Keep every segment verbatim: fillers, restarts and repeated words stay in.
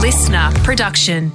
listener production.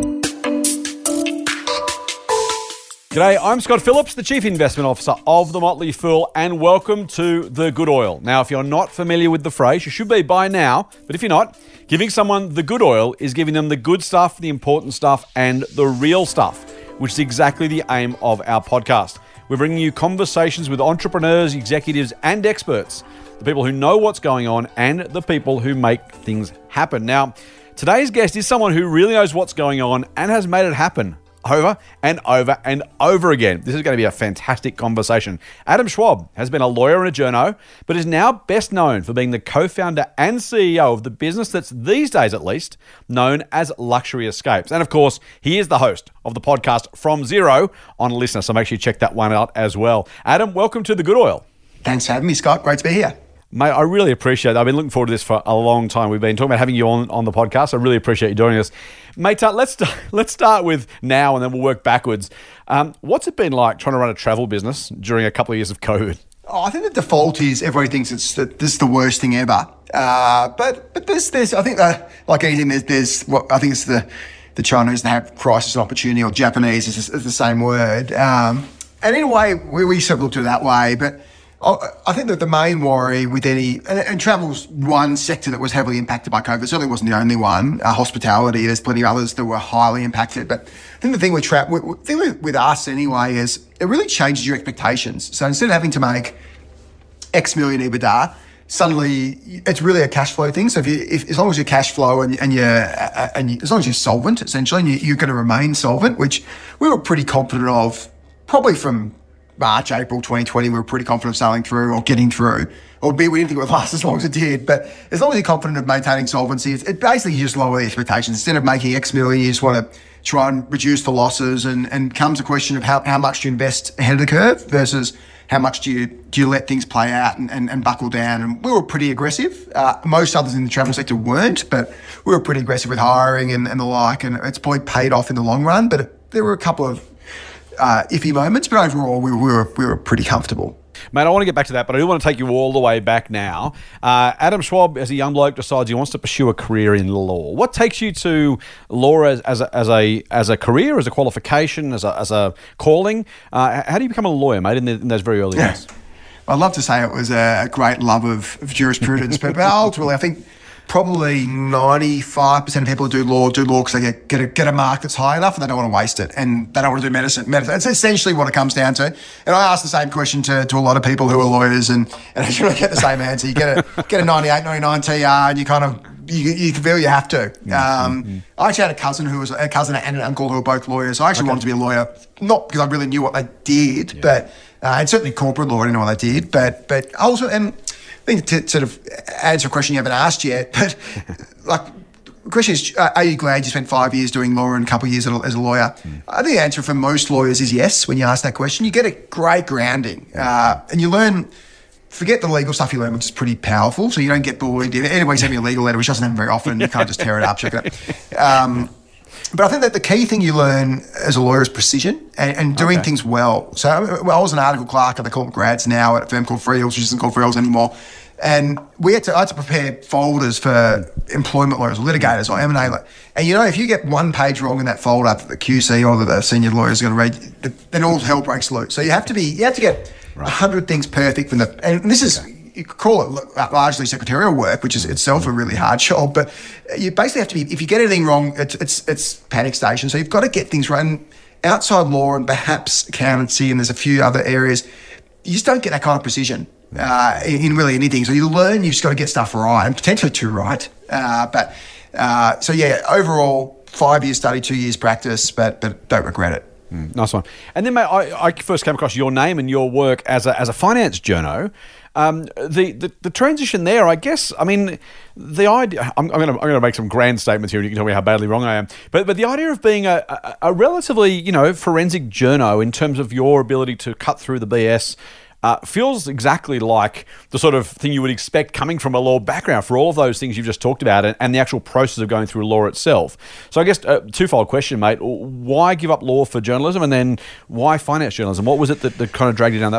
G'day, I'm Scott Phillips, the Chief Investment Officer of The Motley Fool, and welcome to The Good Oil. Now, if you're not familiar with the phrase, you should be by now, but if you're not, giving someone the good oil is giving them the good stuff, the important stuff, and the real stuff, which is exactly the aim of our podcast. We're bringing you conversations with entrepreneurs, executives, and experts, the people who know what's going on and the people who make things happen. Now, today's guest is someone who really knows what's going on and has made it happen over and over and over again. This is going to be a fantastic conversation. Adam Schwab has been a lawyer and a journo, but is now best known for being the co-founder and C E O of the business that's these days, at least, known as Luxury Escapes. And of course, he is the host of the podcast From Zero on Listener, so make sure you check that one out as well. Adam, welcome to The Good Oil. Thanks for having me, Scott. Great to be here. Mate, I really appreciate it. I've been looking forward to this for a long time. We've been talking about having you on, on the podcast. I really appreciate you doing this. Mate, uh, let's, start, let's start with now and then we'll work backwards. Um, what's it been like trying to run a travel business during a couple of years of COVID? Oh, I think the default is everybody thinks it's the, this is the worst thing ever. Uh, but but there's, there's I think that, like anything, there's, there's what I think it's the, the Chinese that have crisis and opportunity, or Japanese is, is the same word. Um, and in a way, we, we sort of looked at it that way, but I think that the main worry with any, and, and travel's one sector that was heavily impacted by COVID. It certainly wasn't the only one. Uh, hospitality, there's plenty of others that were highly impacted. But I think the thing with travel, the thing with, with us anyway, is it really changes your expectations. So instead of having to make X million EBITDA, suddenly it's really a cash flow thing. So if you, if, as long as your cash flow and, and you're, uh, and you, as long as you're solvent, essentially, and you, you're going to remain solvent, which we were pretty confident of, probably from March, April twenty twenty, we were pretty confident of sailing through or getting through. Albeit we didn't think it would last as long as it did. But as long as you're confident of maintaining solvency, it, it basically you just lower the expectations. Instead of making X million, you just want to try and reduce the losses, and, and comes a question of how, how much do you invest ahead of the curve versus how much do you do you let things play out and, and, and buckle down. And we were pretty aggressive. Uh, most others in the travel sector weren't, but we were pretty aggressive with hiring and, and the like, and it's probably paid off in the long run. But it, there were a couple of Uh, iffy moments, but overall we, we were we were pretty comfortable. Mate, I want to get back to that, but I do want to take you all the way back now. Uh, Adam Schwab, as a young bloke, decides he wants to pursue a career in law. What takes you to law as, as, a, as a as a career, as a qualification, as a as a calling? Uh, how do you become a lawyer, mate, in, the, in those very early yeah. days? I'd love to say it was a great love of, of jurisprudence, but ultimately I think probably ninety-five percent of people who do law do law because they get, get, a, get a mark that's high enough and they don't want to waste it, and they don't want to do medicine. medicine. That's essentially what it comes down to. And I ask the same question to, to a lot of people who are lawyers, and, and I really get the same answer. You get a get a ninety-eight, ninety-nine T R, and you kind of you you feel you have to. Um, mm-hmm. I actually had a cousin who was a cousin and an uncle who were both lawyers. I actually okay. wanted to be a lawyer, not because I really knew what they did, yeah. but uh, and certainly corporate law, I didn't know what they did, but but also and. I think to sort of answer a question you haven't asked yet, but like the question is, are you glad you spent five years doing law and a couple of years as a lawyer? Mm. I think the answer for most lawyers is yes. When you ask that question, you get a great grounding, uh, and you learn. Forget the legal stuff you learn, which is pretty powerful. So you don't get bullied. If anybody's sending me a legal letter, which doesn't happen very often, you can't just tear it up, check it out. Um, But I think that the key thing you learn as a lawyer is precision and, and doing okay. things well. So well, I was an article clerk, they call them grads now, at a firm called Freehills, which isn't called Freehills anymore. And we had to, I had to prepare folders for employment lawyers, litigators, or M and A. And you know, if you get one page wrong in that folder that the Q C or the senior lawyer is going to read, then all hell breaks loose. So you have to be, you have to get a right. hundred things perfect from the, and this is, okay. you could call it largely secretarial work, which is itself a really hard job, but you basically have to be, if you get anything wrong, it's it's, it's panic station. So you've got to get things right. And outside law and perhaps accountancy, and there's a few other areas, you just don't get that kind of precision uh, in, in really anything. So you learn, you've just got to get stuff right, and potentially too right. Uh, but uh, so yeah, overall, five years study, two years practice, but but don't regret it. Mm, nice one. And then, mate, I, I first came across your name and your work as a as a finance journo. Um, the, the the transition there, I guess. I mean, the idea. I'm, I'm going to I'm going to make some grand statements here, and you can tell me how badly wrong I am. But but the idea of being a, a, a relatively you know forensic journo in terms of your ability to cut through the B S. Uh, feels exactly like the sort of thing you would expect coming from a law background for all of those things you've just talked about, and, and the actual process of going through law itself. So I guess a twofold question, mate. Why give up law for journalism, and then why finance journalism? What was it that, that kind of dragged you down that path?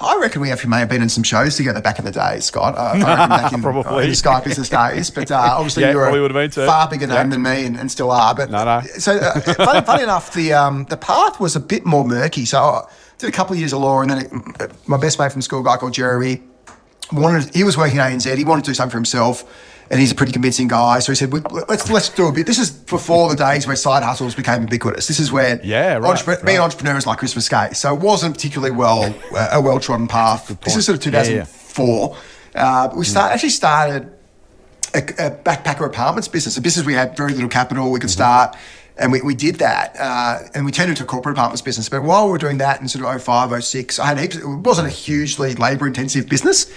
I reckon we actually may have been in some shows together back in the day, Scott. Uh, I reckon back in, Probably. uh, in the Sky Business days. But uh, obviously Yeah, you're probably a would have been too. far bigger name Yeah. than me and, and still are. But No, no. So uh, funny, funny enough, the um, the path was a bit more murky. So I did a couple of years of law, and then it, my best mate from school, a guy called Jeremy, wanted. He was working at A N Z. He wanted to do something for himself. And he's a pretty convincing guy, so he said, "We- "Let's let's do a bit." This is before the days where side hustles became ubiquitous. This is where Yeah, right, entrepre- right. being an entrepreneur is like Christmas cake, so it wasn't particularly well uh, a well trodden path. This is sort of two thousand four. Uh, but we start actually started a, a backpacker apartments business, a business we had very little capital we could start, and we, we did that, uh, and we turned it into a corporate apartments business. But while we were doing that in sort of oh five, oh six, I had heaps. It wasn't a hugely labour intensive business,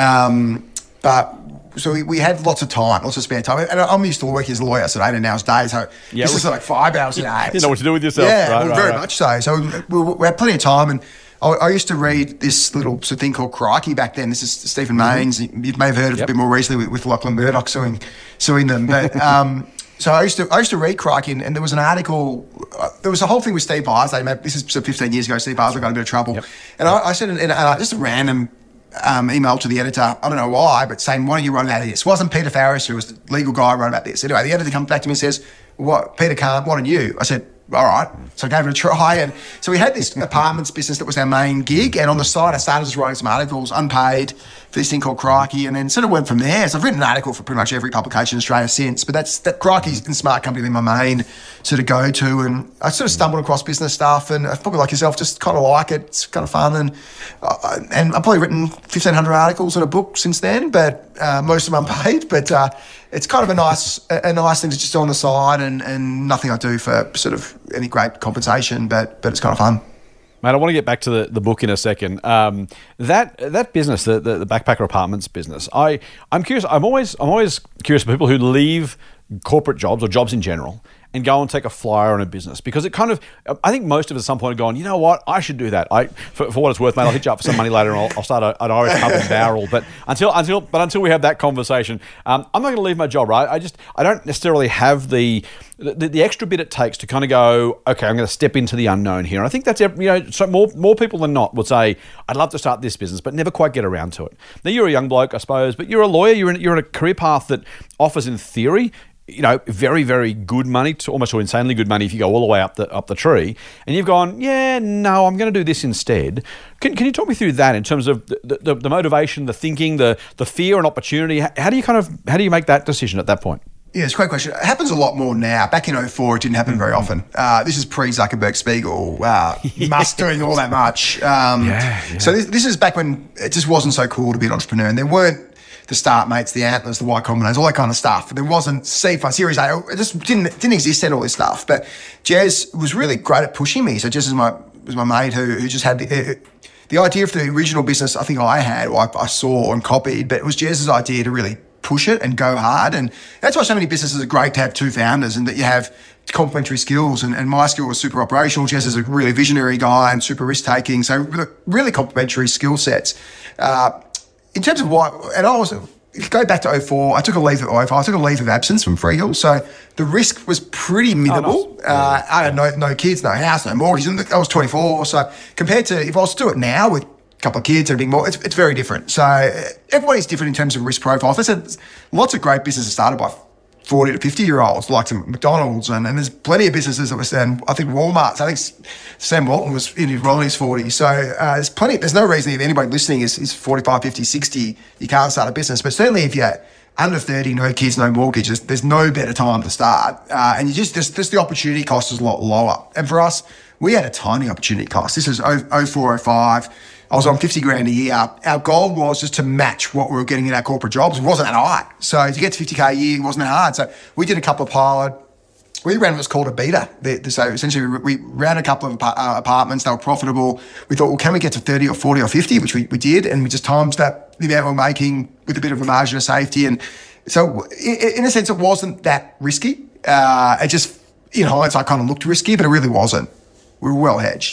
um, but. So we, we had lots of time, lots of spare time. And I'm used to working as a lawyer, so eighteen hours a day. So Yeah, this is like five hours a day. You know what to do with yourself. Yeah, Right, well, right, very right. much so. So we, we, we had plenty of time. And I, I used to read this little sort of thing called Crikey back then. This is Stephen Mayne's. You may have heard of it Yep. a bit more recently with, with Lachlan Murdoch suing, suing them. But um, so I used to I used to read Crikey, and, and there was an article. Uh, there was a whole thing with Steve Barsley. Maybe this is sort of fifteen years ago. Steve Barsley got in a bit of trouble, Yep. and I, I said in, in a, just a random. Um, email to the editor, I don't know why, but saying, why don't you write about this? It wasn't Peter Farris who was the legal guy who wrote about this. Anyway, the editor comes back to me and says, what, Peter can't, why don't you? I said, all right. So I gave it a try. And so we had this apartments business that was our main gig. And on the side, I started just writing some articles, unpaid, for this thing called Crikey, and then sort of went from there. So I've written an article for pretty much every publication in Australia since, but that's that Crikey's and Smart Company been my main sort of go-to. And I sort of stumbled across business stuff, and I probably like yourself, just kind of like it. It's kind of fun. And uh, and I've probably written fifteen hundred articles in a book since then, but uh, most of them unpaid. But uh, it's kind of a nice a, a nice thing to just do on the side, and, and nothing I do for sort of any great compensation, but but it's kind of fun. Mate, I want to get back to the, the book in a second. Um, that that business, the, the the backpacker apartments business, I I'm curious. I'm always I'm always curious about people who leave corporate jobs or jobs in general and go and take a flyer on a business, because it kind of, I think most of us at some point are going, you know what, I should do that. I, for, for what it's worth, mate, I'll hit you up for some money later and I'll, I'll start a, an Irish pub and barrel. But until until but until we have that conversation, um, I'm not going to leave my job, right? I just I don't necessarily have the the, the extra bit it takes to kind of go, okay, I'm going to step into the unknown here. And I think that's, you know, so more more people than not would say, I'd love to start this business, but never quite get around to it. Now, you're a young bloke, I suppose, but you're a lawyer. You're in, you're in a career path that offers, in theory, you know, very, very good money, to almost to insanely good money if you go all the way up the up the tree. And you've gone, yeah, no, I'm going to do this instead. Can, can you talk me through that in terms of the, the, the motivation, the thinking, the the fear and opportunity? How do you kind of how do you make that decision at that point? Yeah, it's a great question. It happens a lot more now. Back in oh four, it didn't happen very often. Uh, this is pre-Zuckerberg Spiegel, uh, Musk doing all that much. Um, Yeah, yeah. So this, this is back when it just wasn't so cool to be an entrepreneur, and there weren't the Start Mates, the Antlers, the Y Combinator, all that kind of stuff. There wasn't C F I, Series A. It just didn't didn't exist then, all this stuff. But Jez was really great at pushing me. So Jez is my was my mate who who just had the, the idea for the original business. I think I had, or I, I saw and copied, but it was Jez's idea to really push it and go hard. And that's why so many businesses are great to have two founders, and that you have complementary skills. And, and my skill was super operational. Jez is a really visionary guy and super risk taking. So really complementary skill sets. Uh, in terms of why, and I was, if you go back to oh four, I took a leave of oh five, I took a leave of absence from Freehill. So the risk was pretty minimal. nice. uh, I had no, no kids, no house, no mortgage. And I was twenty-four. So compared to if I was to do it now with couple of kids and a big more, it's, it's very different. So uh, everybody's different in terms of risk profiles. There's a, lots of great businesses started by forty to fifty year olds, like some McDonald's, and, and there's plenty of businesses that were started. I think Walmart. I think Sam Walton was in his well in his forties. So uh, there's plenty. There's no reason if anybody listening is, is forty-five, fifty, sixty, you can't start a business. But certainly if you're under thirty, no kids, no mortgage, there's, there's no better time to start. Uh, and you just, just, just the opportunity cost is a lot lower. And for us, we had a tiny opportunity cost. This is oh four, oh five. I was on fifty grand a year. Our goal was just to match what we were getting in our corporate jobs. It wasn't that high. So to get to fifty K a year, it wasn't that hard. So we did a couple of pilot. We ran what's called a beta. So essentially we ran a couple of apartments. They were profitable. We thought, well, can we get to thirty or forty or fifty, which we, we did. And we just times that the amount we're making with a bit of a margin of safety. And so in a sense, it wasn't that risky. Uh, it just, in hindsight, kind of looked risky, but it really wasn't. We were well hedged.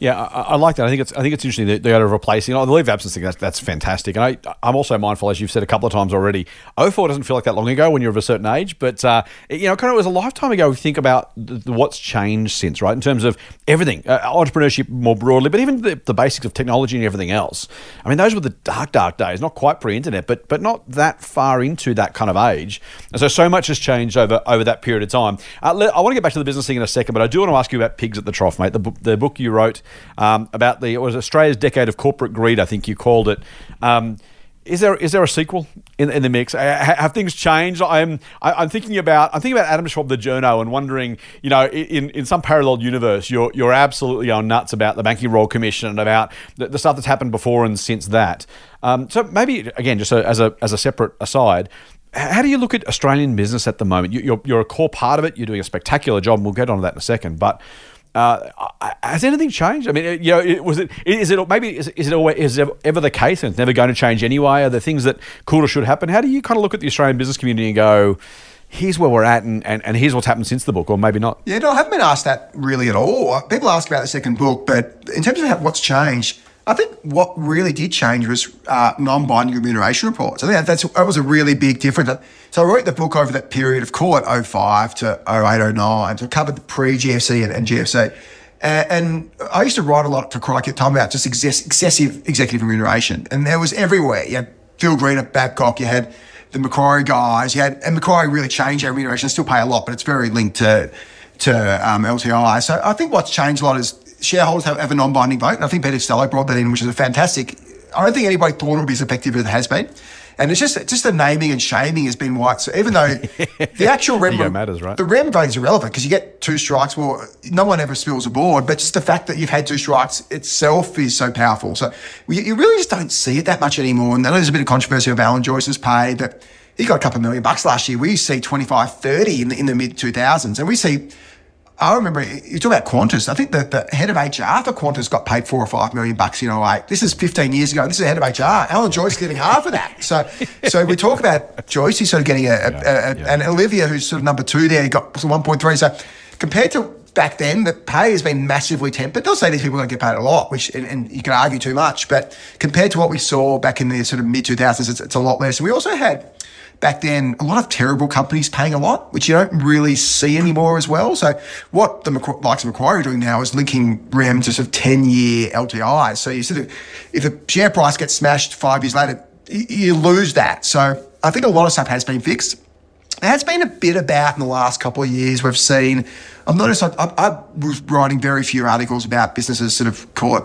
Yeah, I, I like that. I think it's I think it's interesting that they are replacing. Oh, the leave of absence thing, that's, that's fantastic. And I, I'm also mindful, as you've said a couple of times already, oh four doesn't feel like that long ago when you're of a certain age, but uh, it, you know, kind of was a lifetime ago. We think about the, the, what's changed since, right, in terms of everything, uh, entrepreneurship more broadly, but even the, the basics of technology and everything else. I mean, those were the dark, dark days. Not quite pre-internet, but but not that far into that kind of age. And so so much has changed over over that period of time. Uh, let, I want to get back to the business thing in a second, but I do want to ask you about Pigs at the Trough, mate. The, the book you wrote. Um, about the it was Australia's decade of corporate greed, I think you called it. Um, is there is there a sequel in, in the mix? Uh, have things changed? I'm I, I'm thinking about I'm thinking about Adam Schwab, the journo, and wondering, you know, in, in some parallel universe, you're you're absolutely going nuts about the Banking Royal Commission and about the, the stuff that's happened before and since that. Um, so maybe again, just a, as a as a separate aside. How do you look at Australian business at the moment? You, you're you're a core part of it. You're doing a spectacular job, and we'll get on to that in a second. But Uh, has anything changed? I mean, you know, it, was it? Is it maybe? Is, is it always? Is it ever the case, and it's never going to change anyway? Are there things that could or should happen? How do you kind of look at the Australian business community and go, here's where we're at, and, and, and here's what's happened since the book, or maybe not? Yeah, no, I haven't been asked that really at all. People ask about the second book, but in terms of what's changed, I think what really did change was uh, non-binding remuneration reports. I think that's, that was a really big difference. So I wrote the book over that period of, call it oh five to oh eight, oh nine, so it covered the pre-G F C and, and G F C. Uh, and I used to write a lot for Crikey at the time about just excess, excessive executive remuneration. And there was everywhere. You had Phil Green at Babcock, you had the Macquarie guys, you had, and Macquarie really changed their remuneration, still pay a lot, but it's very linked to, to um, L T I. So I think what's changed a lot is shareholders have, have a non-binding vote. And I think Peter Costello brought that in, which is a fantastic. I don't think anybody thought it would be as effective as it has been. And it's just just the naming and shaming has been white. So even though the actual rem Ego matters, right? The rem voting is irrelevant because you get two strikes. Well, no one ever spills a board, but just the fact that you've had two strikes itself is so powerful. So we, you really just don't see it that much anymore. And I know there's a bit of controversy of Alan Joyce's pay, but he got a couple of million bucks last year. We used to see twenty-five, thirty in the, in the mid two thousands, and we see. I remember you talk about Qantas. I think the, the head of H R for Qantas got paid four or five million bucks in oh eight. This is fifteen years ago. This is the head of H R. Alan Joyce getting half of that. So, so we talk about Joyce. He's sort of getting a, a, yeah, a, yeah. and Olivia, who's sort of number two there, he got one point three. So compared to back then, the pay has been massively tempered. They'll say these people don't get paid a lot, which and, and you can argue too much. But compared to what we saw back in the sort of mid two thousands, it's, it's a lot less. We also had. Back then, a lot of terrible companies paying a lot, which you don't really see anymore as well. So what the Macqu- likes of Macquarie are doing now is linking rem to sort of ten-year L T Is. So you sort of, if the share price gets smashed five years later, you, you lose that. So I think a lot of stuff has been fixed. There has been a bit about in the last couple of years we've seen. I've noticed I, I, I was writing very few articles about businesses sort of call it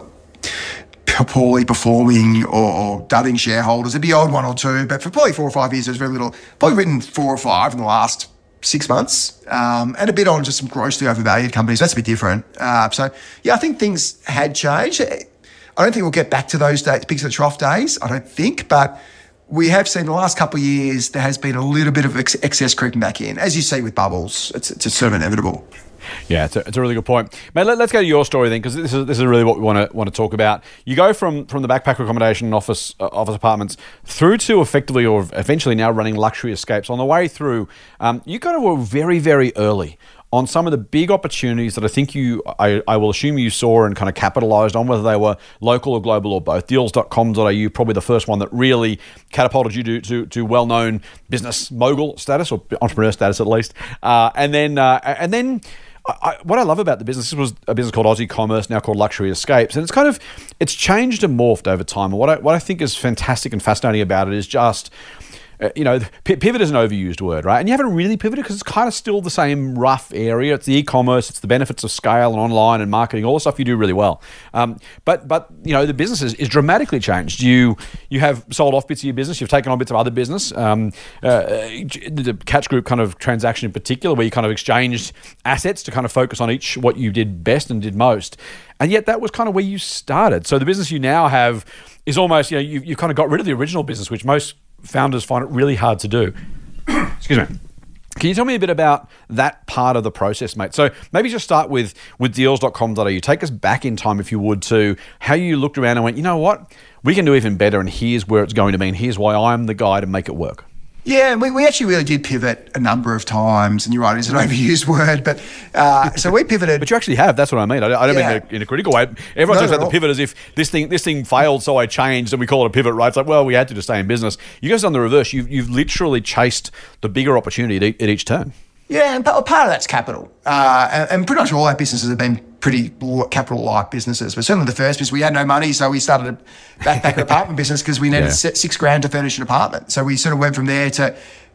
poorly performing or, or dudding shareholders. It'd be odd one or two, but for probably four or five years, there's very little. Probably written four or five in the last six months, um, and a bit on just some grossly overvalued companies. That's a bit different. Uh, so, yeah, I think things had changed. I don't think we'll get back to those days, Pigs at the Trough days, I don't think, but we have seen the last couple of years, there has been a little bit of ex- excess creeping back in. As you see with bubbles, it's, it's sort of inevitable. Yeah, it's a, it's a really good point, mate. Let, let's go to your story then, because this is this is really what we want to want to talk about. You go from from the backpacker accommodation office uh, office apartments through to effectively or eventually now running luxury escapes. On the way through, um, you kind of were very very early on some of the big opportunities that I think you, I, I will assume you saw and kind of capitalised on, whether they were local or global or both. deals dot com dot a u, probably the first one that really catapulted you to to, to well-known business mogul status or entrepreneur status at least, uh, and then uh, and then. I, what I love about the business, this was a business called Aussie Commerce, now called Luxury Escapes, and it's kind of, it's changed and morphed over time. And what I, what I think is fantastic and fascinating about it is just, uh, you know, p- pivot is an overused word, right? And you haven't really pivoted because it's kind of still the same rough area. It's the e-commerce, it's the benefits of scale and online and marketing, all the stuff you do really well. Um, but, but you know, the business is, is dramatically changed. You you have sold off bits of your business, you've taken on bits of other business. Um, uh, the Catch Group kind of transaction in particular, where you kind of exchanged assets to kind of focus on each, what you did best and did most. And yet that was kind of where you started. So the business you now have is almost, you know, you, you've kind of got rid of the original business, which most founders find it really hard to do. Excuse me. Can you tell me a bit about that part of the process, mate? So maybe just start with, with deals dot com dot a u. Take us back in time, if you would, to how you looked around and went, you know what, we can do even better, and here's where it's going to be, and here's why I'm the guy to make it work. Yeah, we, we actually really did pivot a number of times, and you're right, it's an overused word, but uh, so we pivoted. But you actually have, that's what I mean. I, I don't Yeah. mean in a, in a critical way. Everyone No, talks not about at the all. pivot as if this thing this thing failed, so I changed, and we call it a pivot, right? It's like, well, we had to to stay in business. You guys on the reverse, you've, you've literally chased the bigger opportunity at, e- at each turn. Yeah, and part part of that's capital. Uh, and, and pretty much all our businesses have been pretty capital-like businesses. But certainly the first business, we had no money, so we started a backpacker apartment business because we needed Yeah. si- six grand to furnish an apartment. So we sort of went from there to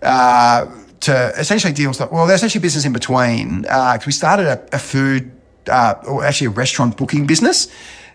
uh, to essentially deals that, well, there's actually business in between. Because we started a, a food, uh, or actually a restaurant booking business.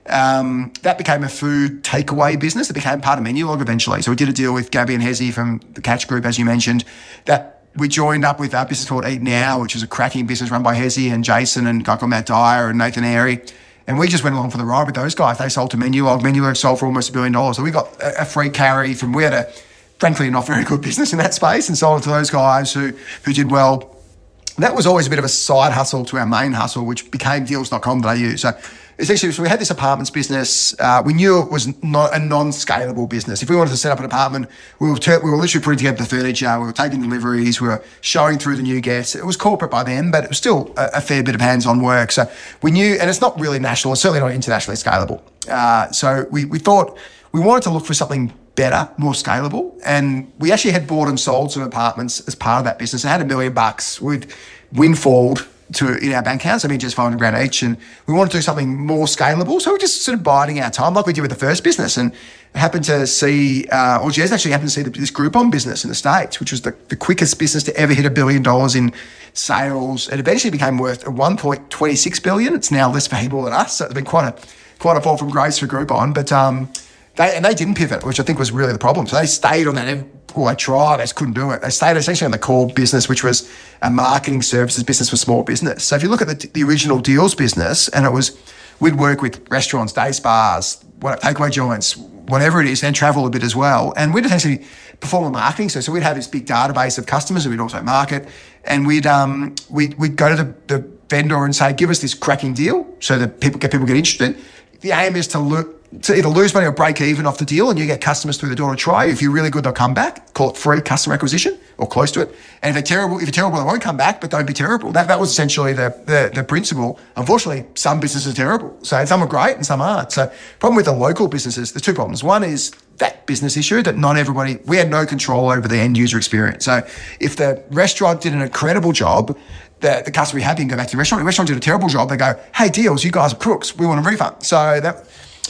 Um, that became a food takeaway business. It became part of Menulog eventually. So we did a deal with Gabby and Hezi from the Catch Group, as you mentioned, that we joined up with our business called Eat Now, which is a cracking business run by Hezi and Jason and a guy called Matt Dyer and Nathan Airy. And we just went along for the ride with those guys. They sold to Menulog. Menulog sold for almost a billion dollars. So we got a, a free carry from, we had a, frankly, not very good business in that space and sold it to those guys who, who did well. That was always a bit of a side hustle to our main hustle, which became deals dot com dot a u. So essentially, so we had this apartments business. Uh, we knew it was not a non-scalable business. If we wanted to set up an apartment, we were, ter- we were literally putting together the furniture, we were taking deliveries, we were showing through the new guests. It was corporate by then, but it was still a, a fair bit of hands-on work. So we knew, and it's not really national, it's certainly not internationally scalable. Uh, so we, we thought we wanted to look for something better, more scalable. And we actually had bought and sold some apartments as part of that business. I had a million bucks. We'd windfalled to in our bank accounts. I mean, just five hundred grand each. And we wanted to do something more scalable. So we're just sort of biding our time like we did with the first business. And happened to see, uh, or Jez actually happened to see the, this Groupon business in the States, which was the, the quickest business to ever hit a billion dollars in sales. It eventually became worth one point two six billion. It's now less valuable than us. So it's been quite a, quite a fall from grace for Groupon. But, um, They, and they didn't pivot, which I think was really the problem. So they stayed on that. Well, they tried, they just couldn't do it. They stayed essentially on the core business, which was a marketing services business for small business. So if you look at the, the original deals business, and it was, we'd work with restaurants, day spas, what, takeaway joints, whatever it is, and travel a bit as well. And we'd essentially perform a marketing service. So we'd have this big database of customers and we'd also market. And we'd um we'd, we'd go to the, the vendor and say, give us this cracking deal so that people get people get interested. The aim is to look to either lose money or break even off the deal, and you get customers through the door to try. If you're really good, they'll come back. Call it free customer acquisition or close to it. And if they're terrible, if you're terrible, they won't come back, but don't be terrible. That that was essentially the the, the principle. Unfortunately, some businesses are terrible. So some are great and some aren't. So problem with the local businesses, there's two problems. One is that business issue that not everybody, we had no control over the end user experience. So if the restaurant did an incredible job, the, the customer would be happy and go back to the restaurant. The restaurant did a terrible job, they go, hey, deals, you guys are crooks. We want a refund. So that...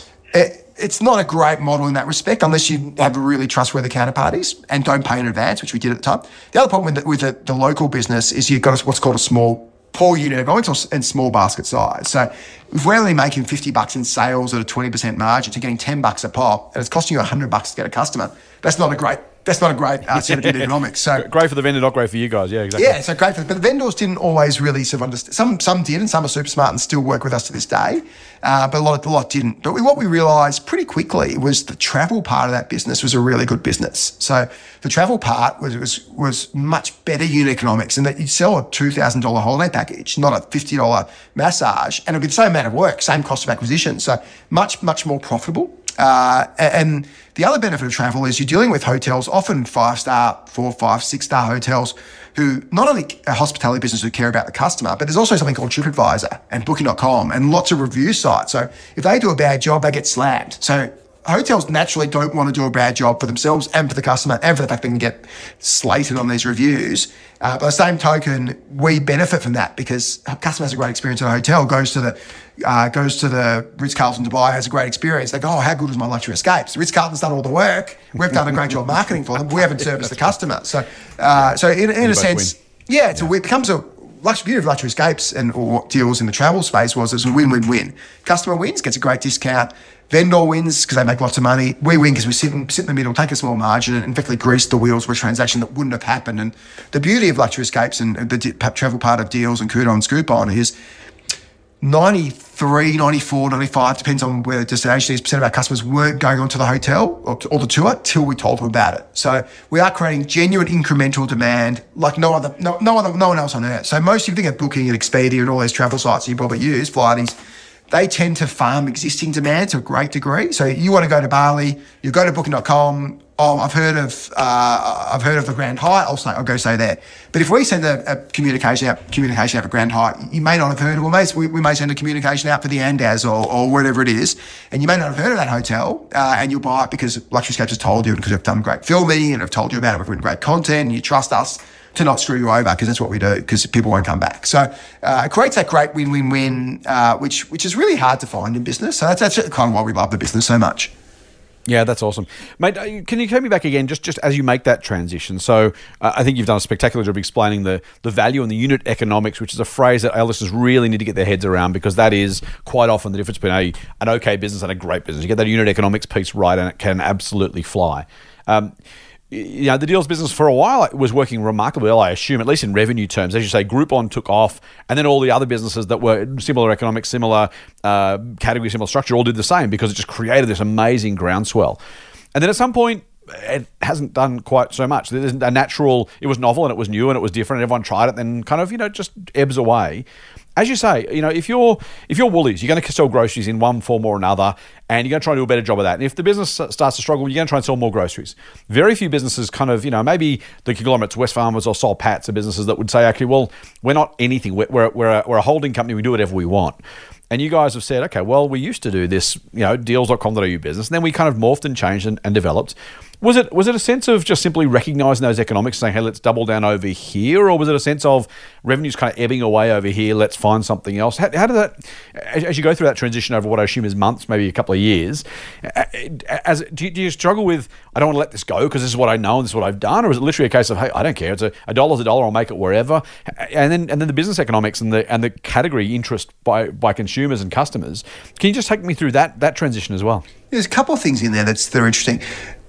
It, it's not a great model in that respect unless you have really trustworthy counterparties and don't pay in advance, which we did at the time. The other problem with the, with the, the local business is you've got what's called a small, poor unit economics or, and small basket size. So if we're only making fifty bucks in sales at a twenty percent margin to getting ten bucks a pop, and it's costing you one hundred bucks to get a customer, that's not a great That's not a great uh, set of unit economics. So great for the vendor, not great for you guys. Yeah, exactly. Yeah, so great for, but the vendors didn't always really sort of understand. Some some did, and some are super smart and still work with us to this day. Uh, but a lot, a lot didn't. But we, what we realised pretty quickly was the travel part of that business was a really good business. So the travel part was was was much better unit economics, and that you'd sell a two thousand dollar holiday package, not a fifty dollar massage, and it'd be the same amount of work, same cost of acquisition. So much much more profitable. Uh, and the other benefit of travel is you're dealing with hotels, often five-star, four, five, six-star hotels, who not only are hospitality business who care about the customer, but there's also something called TripAdvisor and Booking dot com and lots of review sites. So if they do a bad job, they get slammed. So hotels naturally don't want to do a bad job for themselves and for the customer and for the fact they can get slated on these reviews. Uh, by the same token, we benefit from that because a customer has a great experience at a hotel, goes to the uh, goes to the Ritz-Carlton Dubai, has a great experience. They go, oh, how good was my luxury escapes? Ritz-Carlton's done all the work. We've done a great job marketing for them. We haven't serviced the customer. So, uh, so in, in a sense, win. yeah, it's yeah. A, it becomes a luxury, beauty of luxury escapes and or what deals in the travel space was it's a win-win-win. Customer wins, gets a great discount. Vendor wins because they make lots of money. We win because we sit in, sit in the middle, take a small margin, and effectively grease the wheels for a transaction that wouldn't have happened. And the beauty of luxury escapes and the d- travel part of deals and Kudo and Scoopon is ninety-three, ninety-four, ninety-five, depends on where the destination is, percent of our customers weren't going onto the hotel or, to, or the tour till we told them about it. So we are creating genuine incremental demand like no other, no, no other, no one else on earth. So most of you think of Booking and Expedia and all those travel sites you probably use, Flighties, they tend to farm existing demand to a great degree. So you want to go to Bali, you go to Booking dot com, oh, I've heard of uh, I've heard of the Grand Hyatt. I'll say I'll go say there. But if we send a, a communication out communication out for Grand Hyatt, you may not have heard of. Well, may, we, we may send a communication out for the Andaz or, or whatever it is, and you may not have heard of that hotel, uh, and you'll buy it because Luxuryscapes has told you, and because we've done great filming and have told you about it. We've written great content, and you trust us to not screw you over, because that's what we do, because people won't come back. So uh, it creates that great win-win-win, uh, which which is really hard to find in business. So that's, that's kind of why we love the business so much. Yeah, that's awesome. Mate, can you take me back again, just, just as you make that transition? So uh, I think you've done a spectacular job explaining the, the value and the unit economics, which is a phrase that our listeners really need to get their heads around, because that is quite often the difference between a, an okay business and a great business. You get that unit economics piece right and it can absolutely fly. Um, You know, the deals business for a while was working remarkably well, I assume, at least in revenue terms. As you say, Groupon took off, and then all the other businesses that were similar economics, similar uh, category, similar structure, all did the same, because it just created this amazing groundswell. And then at some point, it hasn't done quite so much. There's a natural, it was novel and it was new and it was different, and everyone tried it, then kind of, you know, just ebbs away. As you say, you know, if you're if you're Woolies, you're going to sell groceries in one form or another, and you're going to try and do a better job of that. And if the business starts to struggle, you're going to try and sell more groceries. Very few businesses kind of, you know, maybe the conglomerates, Wesfarmers or Soul Patts, are businesses that would say, actually, well, we're not anything. We're, we're, we're, a, we're a holding company. We do whatever we want. And you guys have said, okay, well, we used to do this, you know, deals dot com dot a u business, and then we kind of morphed and changed and, and developed. Was it was it a sense of just simply recognizing those economics, saying, hey, let's double down over here? Or was it a sense of revenues kind of ebbing away over here, let's find something else? How, how did that, as, as you go through that transition over what I assume is months, maybe a couple of years, as do you, do you struggle with, I don't want to let this go because this is what I know and this is what I've done? Or is it literally a case of, hey, I don't care, it's a, a dollar's a dollar, I'll make it wherever? And then and then the business economics and the and the category interest by, by consumers and customers. Can you just take me through that that transition as well? There's a couple of things in there that's that are interesting.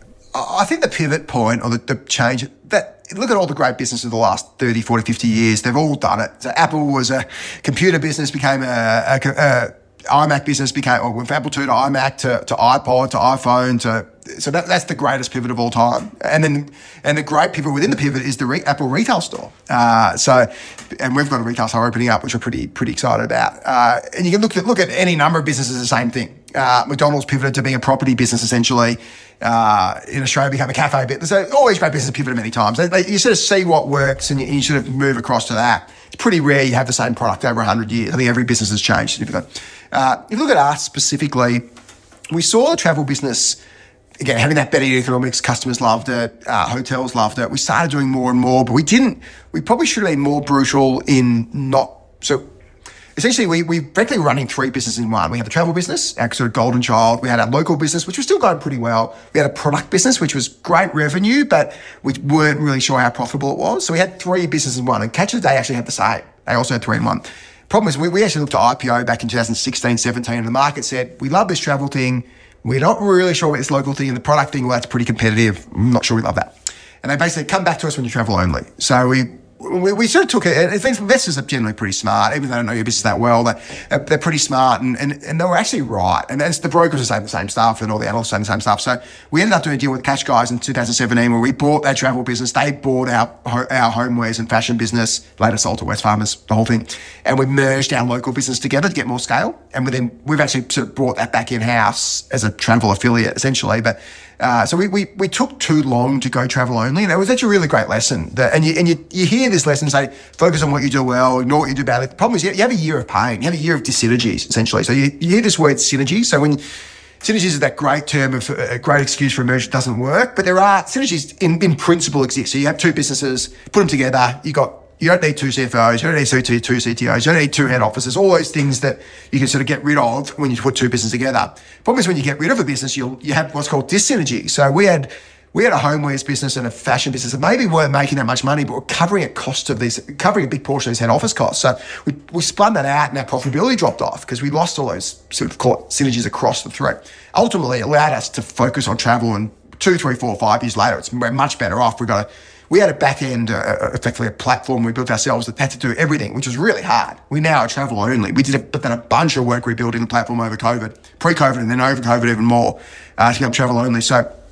I think the pivot point or the, the change, that look at all the great businesses of the last thirty, forty, fifty years, they've all done it. So Apple was a computer business, became a, a, a iMac business, became, or with Apple two to iMac to, to iPod to iPhone to, so that, that's the greatest pivot of all time. And then, and the great pivot within the pivot is the re, Apple retail store. Uh, so, and we've got a retail store opening up, which we're pretty, pretty excited about. Uh, and you can look at, look at any number of businesses, the same thing. Uh, McDonald's pivoted to being a property business, essentially. Uh, in Australia, became a cafe business. So always great business pivot many times. They, they, you sort of see what works and you, you sort of move across to that. It's pretty rare you have the same product over one hundred years. I think every business has changed significantly. Uh, if you look at us specifically, we saw the travel business, again, having that better economics, customers loved it, uh, hotels loved it. We started doing more and more, but we didn't, we probably should have been more brutal in not, so essentially, we, we effectively running three businesses in one. We had the travel business, our sort of golden child. We had our local business, which was still going pretty well. We had a product business, which was great revenue, but we weren't really sure how profitable it was. So we had three businesses in one. And Catch of the Day actually had the same. They also had three in one. Problem is, we, we actually looked at I P O back in two thousand sixteen, seventeen, and the market said, we love this travel thing. We're not really sure about this local thing. And the product thing, well, that's pretty competitive. I'm not sure we love that. And they basically come back to us when you travel only. So we... We, we sort of took it. I think investors are generally pretty smart, even though they don't know your business that well. They, they're pretty smart, and, and, and they were actually right. And as the brokers are saying the same stuff, and all the analysts saying the same stuff. So we ended up doing a deal with Catch Guys in two thousand seventeen, where we bought their travel business. They bought our our homewares and fashion business, later sold to Wesfarmers, the whole thing. And we merged our local business together to get more scale. And we then we've actually sort of brought that back in house as a travel affiliate, essentially, but. Uh, so we, we we took too long to go travel only, and it was actually a really great lesson. That, and you and you, you hear this lesson say, focus on what you do well, ignore what you do badly. The problem is you have a year of pain, you have a year of dyssynergies, essentially. So you, you hear this word synergy. So when synergies is that great term of a great excuse for a merger that doesn't work, but there are synergies in, in principle exist. So you have two businesses, put them together, you got. You don't need two C F Os, you don't need two C T Os, you don't need two head offices, all those things that you can sort of get rid of when you put two businesses together. Problem is when you get rid of a business, you'll, you have what's called dyssynergy. So we had we had a homewares business and a fashion business that maybe weren't making that much money, but we're covering a cost of these, covering a big portion of these head office costs. So we, we spun that out and our profitability dropped off because we lost all those sort of call it synergies across the three. Ultimately, it allowed us to focus on travel, and two, three, four, five years later, it's we're much better off. We've got a We had a back end, uh, effectively a platform we built ourselves that had to do everything, which was really hard. We now are travel only. We did a, but then a bunch of work rebuilding the platform over COVID, pre-COVID, and then over COVID even more uh, to be able to travel only. So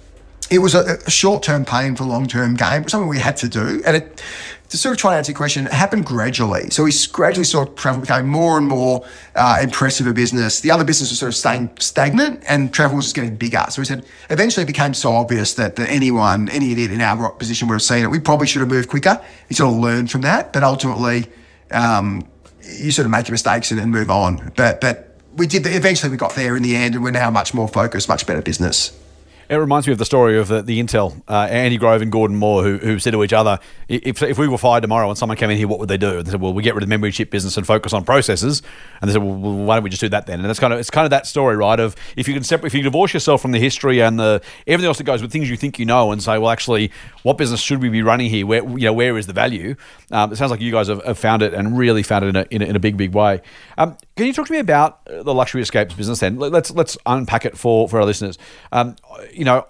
it was a, a short-term pain for long-term gain, something we had to do. And it, to sort of try and answer your question, it happened gradually. So we gradually saw travel becoming more and more uh, impressive a business. The other business was sort of staying stagnant and travel was just getting bigger. So we said, eventually it became so obvious that, that anyone, any idiot in our position would have seen it. We probably should have moved quicker. We sort of learned from that. But ultimately, um, you sort of make your mistakes and then move on. But, but we did, the, eventually we got there in the end and we're now much more focused, much better business. It reminds me of the story of the, the Intel, uh, Andy Grove and Gordon Moore, who, who said to each other, if, if we were fired tomorrow and someone came in here, what would they do? They said, well, we get rid of the memory chip business and focus on processes. And they said, well, why don't we just do that then? And that's kind of it's kind of that story, right? Of if you can separate, if you divorce yourself from the history and the everything else that goes with things you think you know, and say, well, actually, what business should we be running here? Where you know where is the value? Um, it sounds like you guys have, have found it and really found it in a in a, in a big big way. Um, can you talk to me about the Luxury Escapes business then? Let's let's unpack it for for our listeners. Um, you know.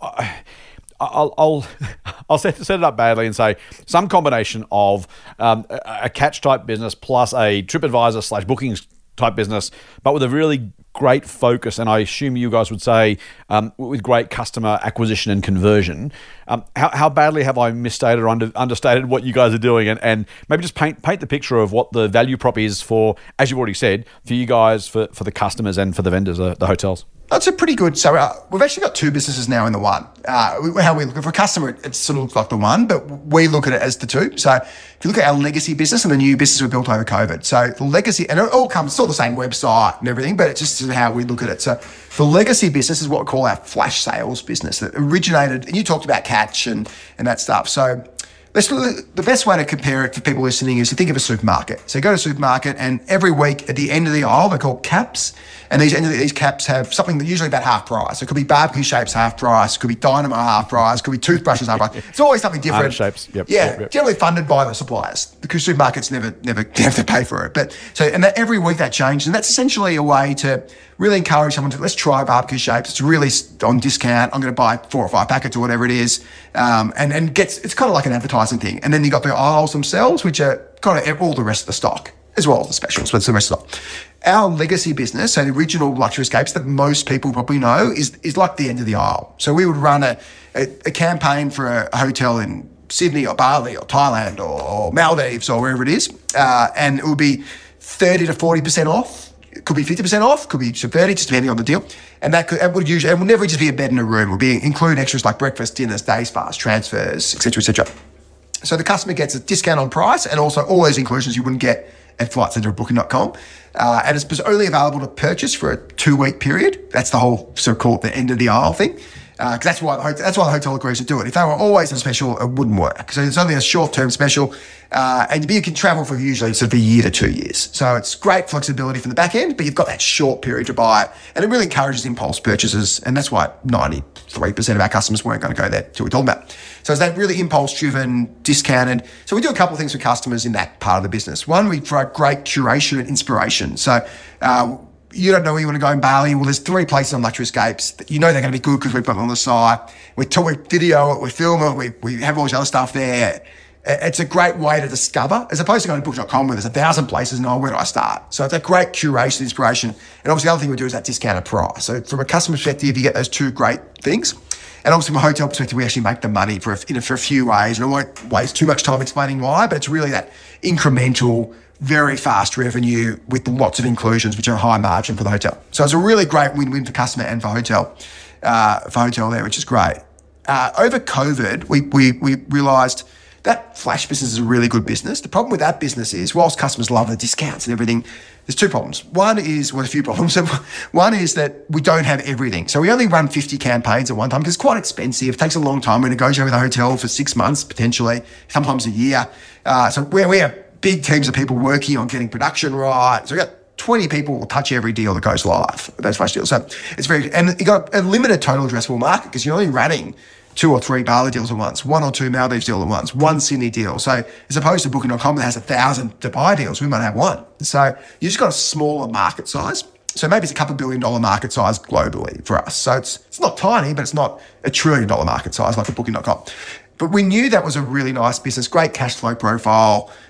I'll I'll, I'll set, set it up badly and say some combination of um, a, a catch type business plus a TripAdvisor slash bookings type business, but with a really great focus, and I assume you guys would say um, with great customer acquisition and conversion. Um, how, how badly have I misstated or under, understated what you guys are doing, and, and maybe just paint paint the picture of what the value prop is for, as you've already said, for you guys, for, for the customers and for the vendors, uh, the hotels. That's a pretty good. So uh, we've actually got two businesses now in the one. Uh, we, how we look for a customer, it, it sort of looks like the one, but we look at it as the two. So if you look at our legacy business and the new business we built over COVID, so the legacy, and it all comes, it's all the same website and everything, but it's just how we look at it. So the legacy business is what we call our flash sales business that originated, and you talked about catch and, and that stuff. So let's, the best way to compare it for people listening is to think of a supermarket. So you go to a supermarket and every week at the end of the aisle, they're called caps. And these these caps have something that usually about half price. It could be barbecue shapes half price, it could be Dynamo half price, it could be toothbrushes half price. It's always something different. Half shapes, yep. Yeah, yep, yep. Generally funded by the suppliers because supermarkets never never have to pay for it. But so and that every week that changes, and that's essentially a way to really encourage someone to let's try barbecue shapes. It's really on discount. I'm going to buy four or five packets or whatever it is, um, and and gets it's kind of like an advertising thing. And then you got the aisles themselves, which are kind of all the rest of the stock, as well as the specials, but it's the rest of it. Our legacy business, so the original Luxury Escapes that most people probably know, is is like the end of the aisle. So we would run a, a, a campaign for a hotel in Sydney or Bali or Thailand or, or Maldives or wherever it is, uh, and it would be thirty to forty percent off. It could be fifty percent off, could be thirty, just depending on the deal. And that could, it would usually, it would never just be a bed in a room. It would be include extras like breakfast, dinners, days fast, transfers, et cetera, et cetera. So the customer gets a discount on price and also all those inclusions you wouldn't get at Flight Centre or Booking dot com. Uh, and it's only available to purchase for a two-week period. That's the whole so-called the end of the aisle thing. Because uh, that's why the hotel, that's why the hotel agrees to do it. If they were always on special, it wouldn't work. So it's only a short-term special, uh, and you can travel for usually sort of a year to two years. So it's great flexibility from the back end, but you've got that short period to buy it, and it really encourages impulse purchases. And that's why ninety-three percent of our customers weren't going to go there till we told them about. So it's that really impulse-driven, discounted. So we do a couple of things for customers in that part of the business. One, we provide great curation and inspiration. So. Uh, You don't know where you want to go in Bali. Well, there's three places on Luxury Escapes that you know they're going to be good because we've got them on the side. We, talk, we video it, we film it, we, we have all this other stuff there. It's a great way to discover, as opposed to going to book dot com where there's a thousand places and oh, where do I start? So it's a great curation, inspiration. And obviously the other thing we do is that discounted price. So from a customer perspective, you get those two great things. And obviously from a hotel perspective, we actually make the money for a, you know, for a few ways. And I won't waste too much time explaining why, but it's really that incremental, very fast revenue with lots of inclusions, which are high margin for the hotel. So it's a really great win-win for customer and for hotel, uh, for hotel there, which is great. Uh, over COVID, we we we realised that flash business is a really good business. The problem with that business is, whilst customers love the discounts and everything, there's two problems. One is, well, a few problems. One is that we don't have everything. So we only run fifty campaigns at one time because it's quite expensive. It takes a long time. We negotiate with a hotel for six months, potentially, sometimes a year. Uh, so we we have big teams of people working on getting production right. So we got twenty people will touch every deal that goes live, those flash deals. So it's very, and you got a limited total addressable market because you're only running two or three Bali deals at once, one or two Maldives deals at once, one Sydney deal. So as opposed to Booking dot com that has a thousand Dubai deals, we might have one. So you just got a smaller market size. So maybe it's a couple of billion dollar market size globally for us. So it's it's not tiny, but it's not a trillion dollar market size like a Booking dot com. But we knew that was a really nice business, great cash flow profile,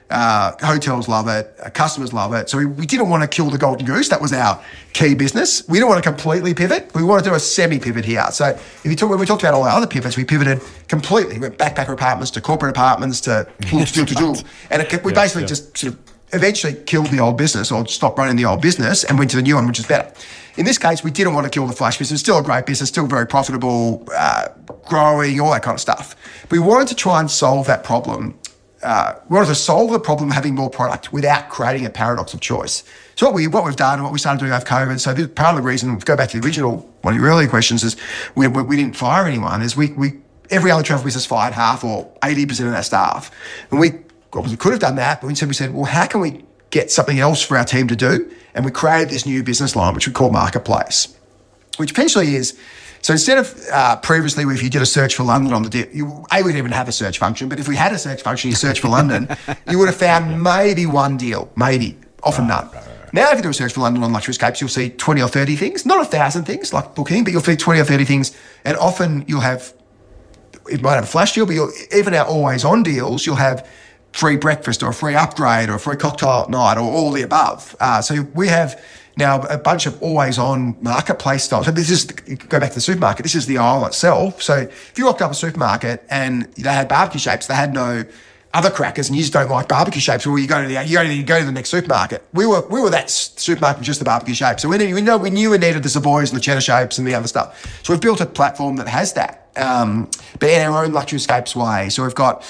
Uh, hotels love it. Uh, customers love it. So we, we didn't want to kill the golden goose. That was our key business. We didn't want to completely pivot. We want to do a semi-pivot here. So if you talk, when we talked about all our other pivots, we pivoted completely. We went backpacker apartments to corporate apartments to to to to, and it, we yeah, basically yeah. just sort of eventually killed the old business or stopped running the old business and went to the new one, which is better. In this case, we didn't want to kill the flash business. Still a great business, still very profitable, uh, growing, all that kind of stuff. But we wanted to try and solve that problem. Uh, we wanted to solve the problem of having more product without creating a paradox of choice. So what, we, what we've done, what we started doing after COVID, so this, part of the reason, go back to the original, one of your earlier questions is we, we, we didn't fire anyone, is we, we every other travel business fired half or eighty percent of their staff. And we obviously could have done that, but instead we said, well, how can we get something else for our team to do? And we created this new business line, which we call Marketplace, which essentially is, so instead of uh, previously, if you did a search for London on the, di- you, A, we didn't even have a search function, but if we had a search function, you search for London, you would have found maybe one deal, maybe, often none. Right, right, right. Now, if you do a search for London on Luxury Escapes, you'll see twenty or thirty things, not a thousand things like Booking, but you'll see twenty or thirty things. And often you'll have, it might have a flash deal, but you'll, even our always on deals, you'll have free breakfast or a free upgrade or a free cocktail at night or all the above. Uh, so we have now a bunch of always-on marketplace styles. So this is, go back to the supermarket, this is the aisle itself. So if you walked up a supermarket and they had barbecue shapes, they had no other crackers and you just don't like barbecue shapes, well, you go to the, you only go to the next supermarket. We were we were that supermarket, just the barbecue shape. So we, we, know, we knew we needed the Savoys and the cheddar shapes and the other stuff. So we've built a platform that has that, um, but in our own Luxury Escapes way. So we've got,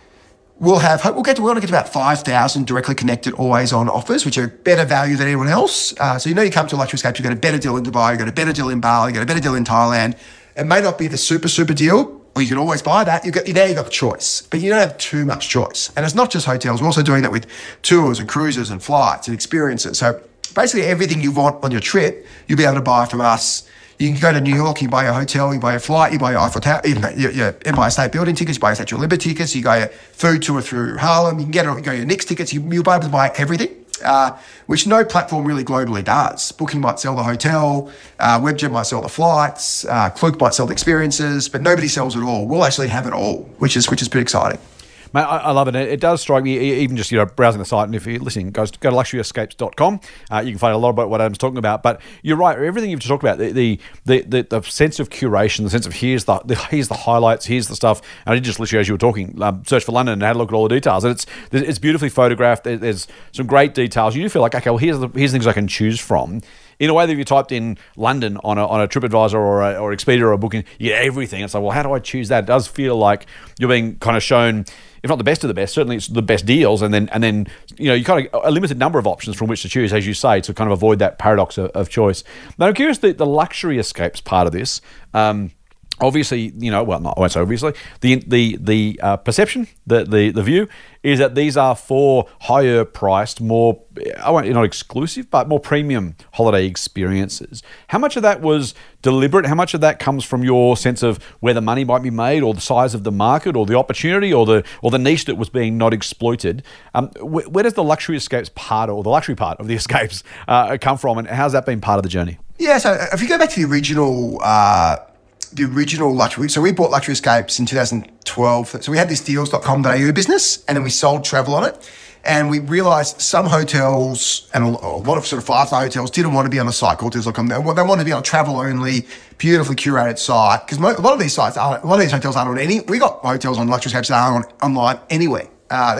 We'll have, we'll get to, we're going to get to about five thousand directly connected always-on offers, which are better value than anyone else. Uh, so you know you come to Luxury Escapes, you've got a better deal in Dubai, you've got a better deal in Bali, you've got a better deal in Thailand. It may not be the super, super deal, or you can always buy that. You've got, there you've got choice, but you don't have too much choice. And it's not just hotels. We're also doing that with tours and cruises and flights and experiences. So basically everything you want on your trip, you'll be able to buy from us. You can go to New York, you buy a hotel, you buy a flight, you buy your Eiffel Tower, even your, your Empire State Building tickets, you buy your Statue of Liberty tickets, you go your food tour through Harlem, you can get you go your Knicks tickets, you, you'll be able to buy everything, uh, which no platform really globally does. Booking might sell the hotel, uh, Webjet might sell the flights, uh, Klook might sell the experiences, but nobody sells it all. We'll actually have it all, which is which is pretty exciting. Mate, I, I love it. It does strike me, even just you know browsing the site, and if you're listening, go, go to luxury escapes dot com. Uh, you can find a lot about what Adam's talking about. But you're right, everything you've just talked about, the the, the, the, the sense of curation, the sense of here's the, the here's the highlights, here's the stuff. And I did just literally, as you were talking, um, search for London and had a look at all the details. And it's it's beautifully photographed. There's some great details. You do feel like, okay, well, here's the, here's things I can choose from. In a way that if you typed in London on a on a TripAdvisor or a, or Expedia or a Booking, you get everything. It's like, well, how do I choose that? It does feel like you're being kind of shown, if not the best of the best, certainly it's the best deals, and then and then you know you kind of a limited number of options from which to choose, as you say, to kind of avoid that paradox of, of choice. Now, I'm curious the the luxury escapes part of this. Um, Obviously, you know, well, not I won't say obviously. The the the uh, perception, the, the the view is that these are for higher priced, more I won't not exclusive, but more premium holiday experiences. How much of that was deliberate? How much of that comes from your sense of where the money might be made, or the size of the market, or the opportunity, or the or the niche that was being not exploited? Um, where, where does the luxury escapes part, or the luxury part of the escapes, uh, come from, and how's that been part of the journey? Yeah, so if you go back to the original. Uh The original luxury, so we bought Luxury Escapes in two thousand twelve. So we had this deals dot com dot a u business, and then we sold travel on it. And we realised some hotels and a lot of sort of five-star hotels didn't want to be on a site called deals dot com. They wanted to be on a travel-only, beautifully curated site, because a lot of these sites, aren't, a lot of these hotels aren't on any. We got hotels on Luxury Escapes that aren't on, online anyway. Uh,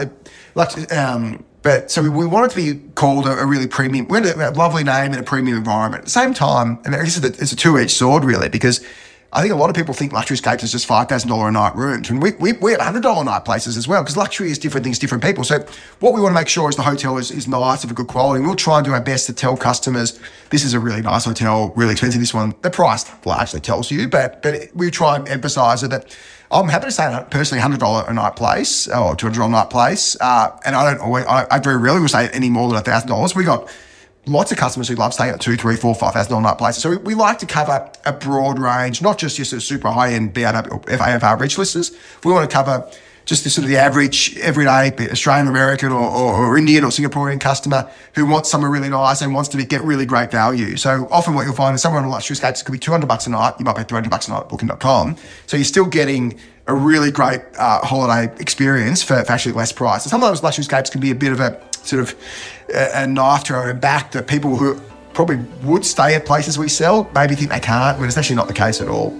um, but so we, we wanted to be called a, a really premium. We had a, a lovely name and a premium environment. At the same time, and I guess it's a, it's a two-edged sword really, because I think a lot of people think Luxury Escapes is just five thousand dollars a night rooms. And we, we, we have one hundred dollars a night places as well, because luxury is different things, different people. So what we want to make sure is the hotel is, is nice, of a good quality. And we'll try and do our best to tell customers, this is a really nice hotel, really expensive, this one. The price largely tells you, but but we try and emphasise it that I'm happy to say personally one hundred dollars a night place or two hundred dollars a night place. Uh, and I don't always, I, I very rarely will say any more than one thousand dollars. We got lots of customers who love staying at two, three, four, five thousand dollar night places. So we, we like to cover a broad range, not just your sort of super high end B A W or F A F R rich listers. We want to cover just the sort of the average, everyday Australian, American, or, or, or Indian or Singaporean customer who wants somewhere really nice and wants to be, get really great value. So often what you'll find is someone like Shoescapes could be two hundred bucks a night. You might pay three hundred bucks a night at booking dot com. So you're still getting a really great uh, holiday experience for, for actually less price. And some of those luxury escapes can be a bit of a sort of a, a knife to our own back that people who probably would stay at places we sell maybe think they can't, when it's actually not the case at all.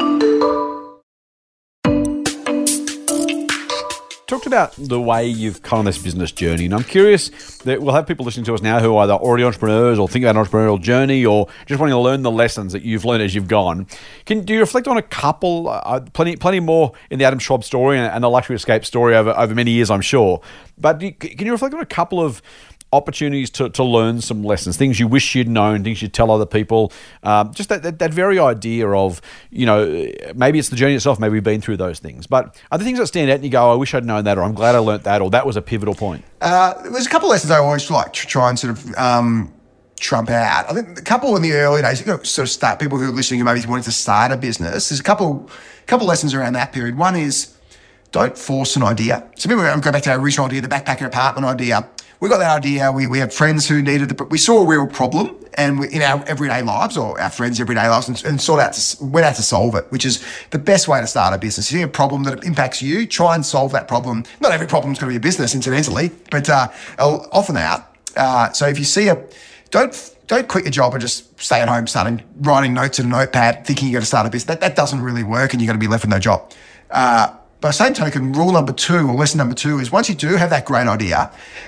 Talked about the way you've come on this business journey, and I'm curious that we'll have people listening to us now who are either already entrepreneurs or think about an entrepreneurial journey or just wanting to learn the lessons that you've learned as you've gone. Can do you reflect on a couple, uh, plenty, plenty more in the Adam Schwab story and, and the Luxury Escape story over, over many years, I'm sure. But do you, can you reflect on a couple of opportunities to, to learn some lessons, things you wish you'd known, things you'd tell other people, um, just that, that that very idea of, you know, maybe it's the journey itself, maybe we've been through those things, but are there things that stand out and you go, oh, I wish I'd known that, or I'm glad I learnt that, or that was a pivotal point? Uh, there's a couple of lessons I always like to try and sort of um, trump out. I think a couple in the early days, you know, sort of start, people who are listening who maybe wanting to start a business, there's a couple, couple lessons around that period. One is don't force an idea. So maybe we'll go back to our original idea, the backpacker apartment idea. We got that idea. We we had friends who needed the. We saw a real problem, and we, in our everyday lives, or our friends' everyday lives, and, and sort out to, went out to solve it, which is the best way to start a business. If you have a problem that impacts you, try and solve that problem. Not every problem is going to be a business, incidentally, but uh, often out. Uh, so if you see a, don't don't quit your job and just stay at home, starting writing notes in a notepad, thinking you're going to start a business. That that doesn't really work, and you're going to be left with no job. Uh, by the same token, rule number two, or lesson number two, is once you do have that great idea.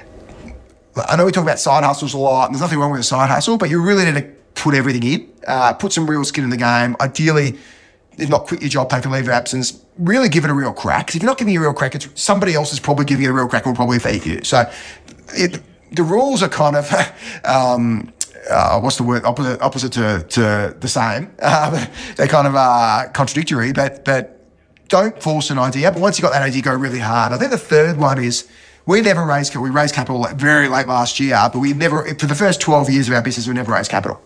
I know we talk about side hustles a lot, and there's nothing wrong with a side hustle, but you really need to put everything in, uh, put some real skin in the game. Ideally, if not quit your job, pay for leave of absence, really give it a real crack. Because if you're not giving it a real crack, it's somebody else is probably giving it a real crack and will probably feed you. So it, the rules are kind of, um, uh, what's the word, opposite, opposite to, to the same. Uh, they're kind of uh, contradictory, but, but don't force an idea. But once you've got that idea, go really hard. I think the third one is, we never raised capital. We raised capital very late last year, but we never, for the first twelve years of our business, we never raised capital.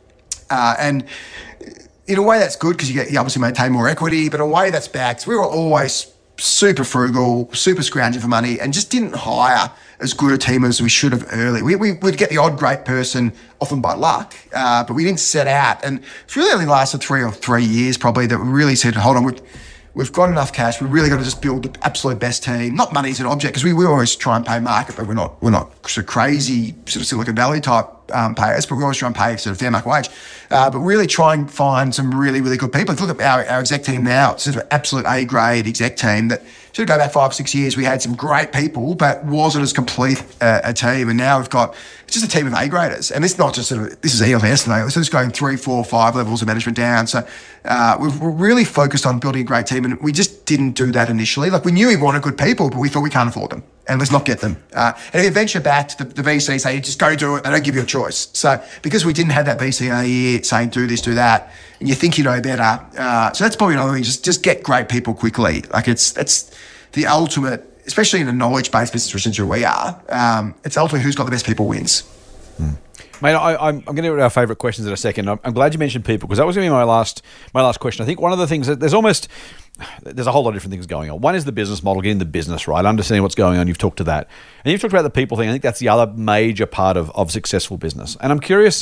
Uh, and in a way that's good because you get, you obviously maintain more equity, but in a way that's bad because we were always super frugal, super scrounging for money, and just didn't hire as good a team as we should have early. We, we, we'd get the odd great person, often by luck, uh, but we didn't set out. And it's really only lasted three or three years probably that we really said, hold on, we've, We've got enough cash. We really got to just build the absolute best team. Not money as an object, because we, we always try and pay market, but we're not we're not sort of crazy sort of Silicon Valley type um, payers, but we always try and pay sort of fair market wage. Uh, but really try and find some really, really good people. If you look at our, our exec team now, it's sort of absolute A-grade exec team that should go back five, six years. We had some great people, but wasn't as complete uh, a team. And now we've got just a team of A-graders. And it's not just sort of, this is E L S today. This is going three, four, five levels of management down. So uh, we've, we're really focused on building a great team. And we just didn't do that initially. Like we knew we wanted good people, but we thought we can't afford them. And let's not get them. Uh, and if you venture back to the, the V C, say, just go do it. They don't give you a choice. So because we didn't have that V C in a year saying do this, do that, and you think you know better. Uh, so that's probably another thing. Just, just get great people quickly. Like it's, that's the ultimate, especially in a knowledge-based business, which we are. Um, it's ultimately who's got the best people wins. Hmm. Mate, I, I'm, I'm going to get to our favourite questions in a second. I'm, I'm glad you mentioned people because that was going to be my last my last question. I think one of the things that there's almost there's a whole lot of different things going on. One is the business model, getting the business right, understanding what's going on. You've talked to that, and you've talked about the people thing. I think that's the other major part of of successful business. And I'm curious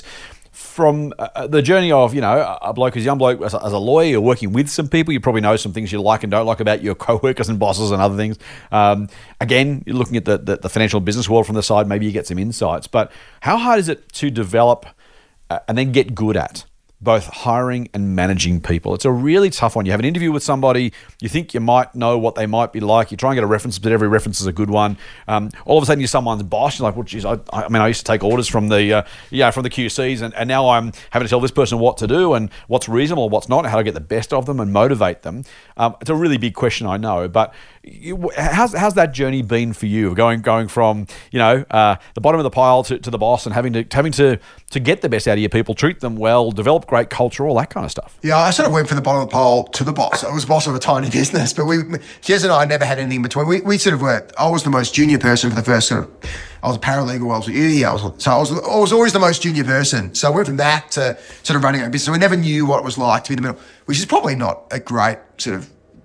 from uh, the journey of, you know, a bloke who's a young bloke as a, as a lawyer, you're working with some people, you probably know some things you like and don't like about your co-workers and bosses and other things. Um, again, you're looking at the, the, the financial business world from the side, maybe you get some insights. But how hard is it to develop uh, and then get good at both hiring and managing people? It's a really tough one. You have an interview with somebody, you think you might know what they might be like, you try and get a reference, but every reference is a good one. Um, all of a sudden you're someone's boss, you're like, well, geez, I, I mean, I used to take orders from the uh, yeah, from the Q Cs, and, and now I'm having to tell this person what to do and what's reasonable, what's not, and how to get the best of them and motivate them. Um, it's a really big question, I know, but you, how's how's that journey been for you, going going from, you know, uh, the bottom of the pile to, to the boss and having to having to to get the best out of your people, treat them well, develop great culture, all that kind of stuff? Yeah, I sort of went from the bottom of the pole to the boss. I was boss of a tiny business, but we, Jez and I never had anything in between. We, we sort of were, I was the most junior person for the first sort of, I was a paralegal, I was at uni, I was, so I was, I was always the most junior person. So I went from that to sort of running our business. So we never knew what it was like to be in the middle, which is probably not a great sort of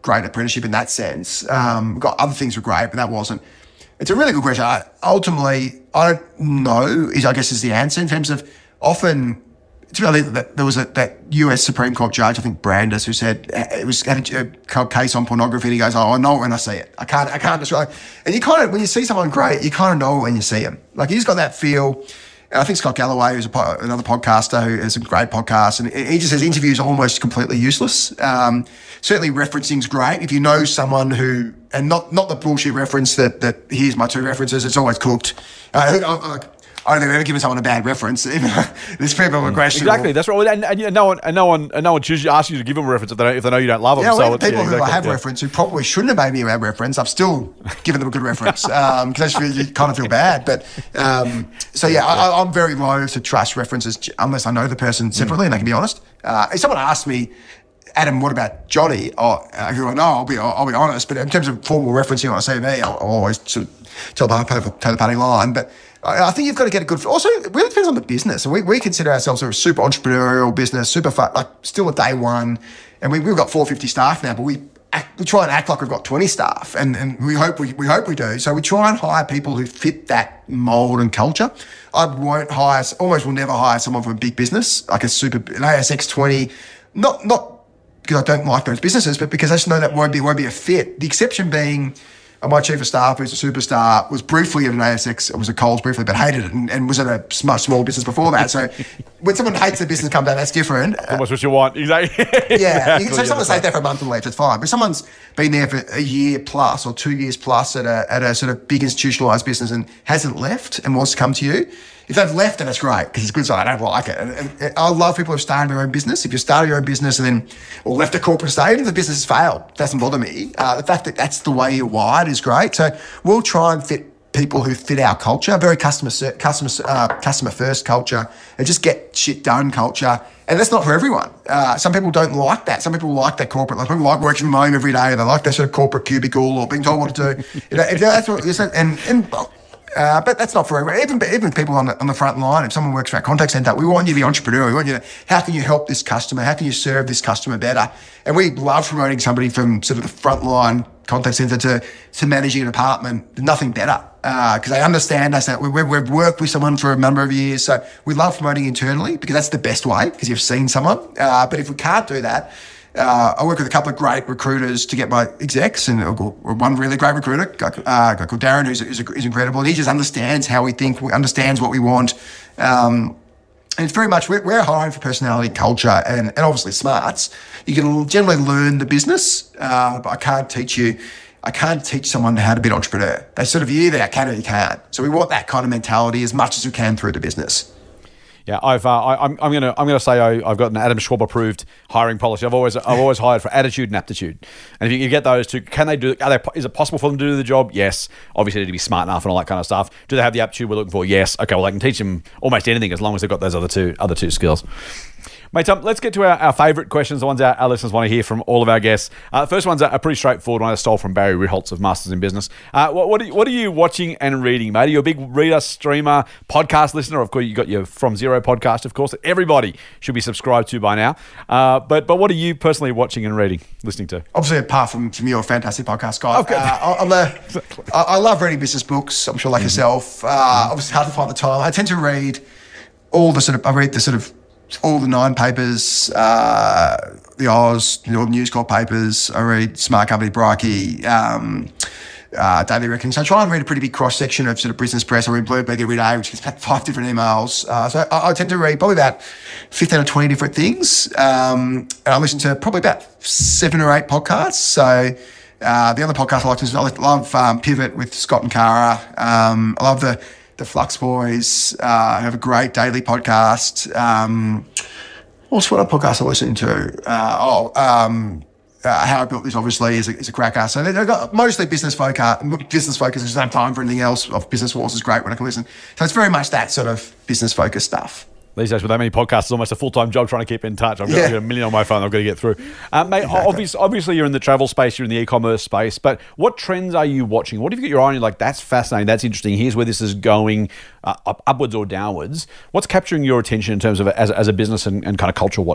great apprenticeship in that sense. Um, we got other things were great, but that wasn't. It's a really good question. I, ultimately, I don't know, is I guess is the answer in terms of often, it's really that there was a, that U S Supreme Court judge, I think Brandes, who said it was had a, a case on pornography, and he goes, oh, I know it when I see it. I can't, I can't describe. And you kind of, when you see someone great, you kind of know it when you see them. Like he's got that feel. And I think Scott Galloway, who's a po- another podcaster who has a great podcast, and he just says interviews are almost completely useless. Um, certainly referencing's great. If you know someone who, and not not the bullshit reference that, that here's my two references, it's always cooked. Uh, I, I, I don't think I've ever given someone a bad reference. There's people with question. Exactly, that's right. And, and, and no one, and no one, and no one chooses asks you to give them a reference if they, don't, if they know you don't love them. Yeah, so well, people yeah, exactly, who I have yeah. reference who probably shouldn't have made me a bad reference, I've still given them a good reference because um, you kind of feel bad. But um, so yeah, I, I'm very loath to trust references unless I know the person separately mm. and they can be honest. Uh, if someone asked me, Adam, what about Johnny? Or, uh, who I know, I'll be, I'll, I'll be honest. But in terms of formal referencing on a C V, I'll, I'll always sort of tell the tell the party line. But I, I think you've got to get a good. Also, it really depends on the business. We we consider ourselves a super entrepreneurial business, super fun, like still a day one, and we we've got four hundred fifty staff now, but we. Act, we try and act like we've got twenty staff, and, and we hope we, we hope we do. So we try and hire people who fit that mould and culture. I won't hire, almost will never hire someone from a big business like a super an A S X twenty. Not not because I don't like those businesses, but because I just know that won't be won't be a fit. The exception being. And my chief of staff, who's a superstar, was briefly at an A S X, it was a Coles briefly, but hated it and, and was at a much small business before that. So when someone hates the business come down, that's different. Almost what you want. Exactly. Yeah. You can, so someone stays there for a month and leaves, it's fine. But someone's been there for a year plus or two years plus at a, at a sort of big institutionalised business and hasn't left and wants to come to you. If they've left, then it's great because it's good. So I don't like it. And, and I love people who've started their own business. If you started your own business and then or left a corporate state, even if the business has failed, it doesn't bother me. Uh, the fact that that's the way you're wired is great. So we'll try and fit people who fit our culture, very customer customer uh, customer first culture, and just get shit done culture. And that's not for everyone. Uh, some people don't like that. Some people like that corporate. Like people like working from home every day. They like that sort of corporate cubicle or being told what to do. You know, if that's what, and and. Uh, but that's not for everyone. Even, even people on the, on the front line, if someone works for our contact centre, we want you to be entrepreneur. We want you to, how can you help this customer? How can you serve this customer better? And we love promoting somebody from sort of the front line contact centre to, to managing a department. Nothing better because uh, they understand us. That we, we've worked with someone for a number of years. So we love promoting internally because that's the best way because you've seen someone. Uh, but if we can't do that, Uh, I work with a couple of great recruiters to get my execs, and one really great recruiter, uh, a guy called Darren, who's, who's, who's incredible. And he just understands how we think, understands what we want. Um, and it's very much, we're, we're hiring for personality, culture, and, and obviously smarts. You can generally learn the business, uh, but I can't teach you, I can't teach someone how to be an entrepreneur. They sort of, you either can or you can't. So we want that kind of mentality as much as we can through the business. Yeah, I've uh, I, I'm I'm gonna I'm gonna say I, I've got an Adam Schwab approved hiring policy. I've always I've always hired for attitude and aptitude, and if you, you get those two, can they do? Are they? Is it possible for them to do the job? Yes. Obviously, they need to be smart enough and all that kind of stuff. Do they have the aptitude we're looking for? Yes. Okay. Well, I can teach them almost anything as long as they've got those other two other two skills. Mate, um, let's get to our, our favourite questions, the ones our, our listeners want to hear from all of our guests. Uh, the first one's a, a pretty straightforward one I stole from Barry Ritholtz of Masters in Business. Uh, what, what, are you, what are you watching and reading, mate? Are you a big reader, streamer, podcast listener? Of course, you got your From Zero podcast, of course, that everybody should be subscribed to by now. Uh, but but what are you personally watching and reading, listening to? Obviously, apart from, from your fantastic podcast, Scott, okay. uh, I'm a, I, I love reading business books, I'm sure like mm-hmm. yourself. Uh, mm-hmm. Obviously, hard to find the time. I tend to read all the sort of, I read the sort of, all the nine papers, uh, the Oz, the News Corp papers. I read Smart Company, Brikey, um, uh, Daily Reckoning. So I try and read a pretty big cross-section of sort of business press. I read Bloomberg every day, which is about five different emails. Uh, so I, I tend to read probably about fifteen or twenty different things. Um, and I listen to probably about seven or eight podcasts. So uh, the other podcast I like to listen to, I love um, Pivot with Scott and Cara. Um, I love the The Flux Boys uh, have a great daily podcast. Um, what's what a podcast I listen to? Uh, oh, um, uh, How I Built This obviously is a, is a cracker. So they've got mostly business focus. Business focus. There's no time for anything else. Of Business Wars is great when I can listen. So it's very much that sort of business focused stuff. These days, with that many podcasts, it's almost a full-time job trying to keep in touch. I've got, yeah. I've got a million on my phone I've got to get through. Um, mate, exactly. obviously, obviously, you're in the travel space, you're in the e-commerce space, but what trends are you watching? What have you got your eye on? You're like, that's fascinating, that's interesting. Here's where this is going, uh, up, upwards or downwards. What's capturing your attention in terms of as, as a business and, and kind of cultural watcher?